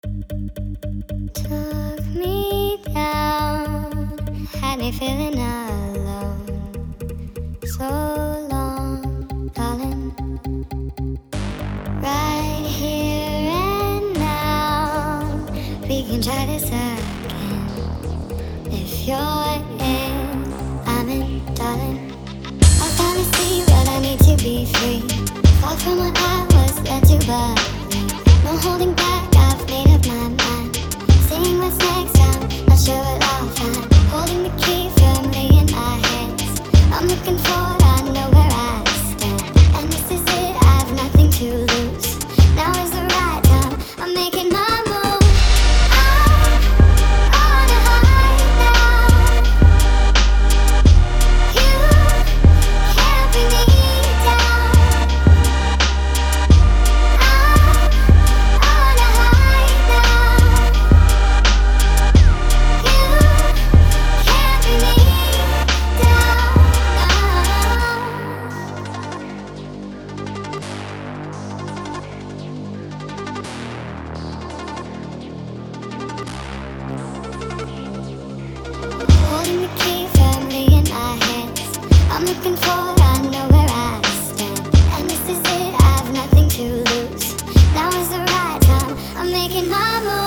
Took me down, had me feeling alone. So long, darling. Right here and now, we can try this again. If you're in, I'm in, darling. I finally see what I need to be free. Far from what I was led to believe. No holding back, I've made up my mind. Seeing what's next, I'm not sure what I'll find. Holding the key firmly in my hands. I'm looking forward, I know where I stand. And this is it, I've nothing to lose. Now is the right time, I'm making my move. I wanna hide now. You can't bring me down. I wanna hide now. You can't bring me down. Holding the key firmly in my hands. I'm looking forward, I know where I stand. And this is it, I've nothing to lose. Now is the right time, I'm making my move.